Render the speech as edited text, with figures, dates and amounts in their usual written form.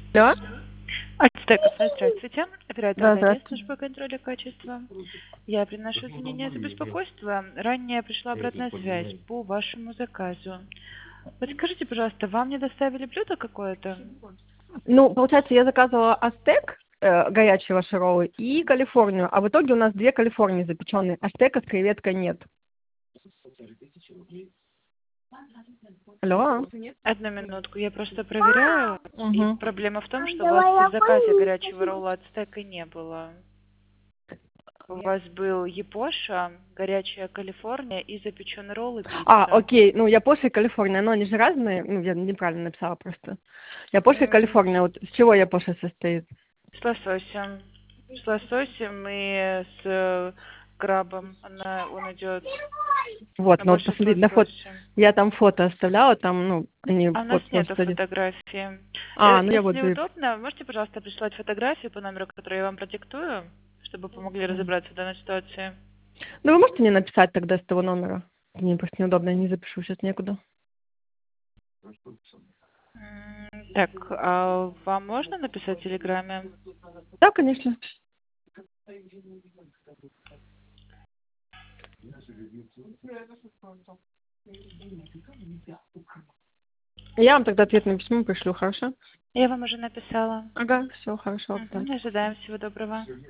Да? Ацтек, здравствуйте. Оператор Да, Дарья, здравствуйте. служба контроля качества. Я приношу извинения за беспокойство. Ранее пришла обратная связь по вашему заказу. Подскажите, пожалуйста, вам не доставили блюдо какое-то? Ну, получается, я заказывала астек, горячие ваши роллы, и Калифорнию, а в итоге у нас 2 Калифорнии запеченные. Астека с креветкой нет. Алло? Одну минутку, я просто проверяю. И Угу. проблема в том, что у вас в заказе горячего ролла ацтека не было. У вас был япоша, горячая Калифорния и запеченный ролл и пицца. Окей, ну, Япоша и Калифорния, но они же разные, ну, я неправильно написала просто. Япоша и Калифорния, вот с чего Япоша состоит? С лососем. С лососем и с крабом. Он идет, Вот, но ну, вот больше с посмотрите, на фото, лососем. я там фото оставляла, там, ну, они, А у нас вот, нету просто, фотографии. ну, я вот, Если удобно, можете, пожалуйста, прислать фотографию по номеру, который я вам продиктую, чтобы помогли разобраться в данной ситуации. ну, вы можете мне написать тогда с того номера? Мне просто неудобно, я не запишу сейчас некуда. Так, а вам можно написать в Телеграме? Да, конечно. Я вам тогда ответное письмо пришлю, хорошо? Я вам уже написала. Ага, все, хорошо, да. Ожидаем. Всего доброго.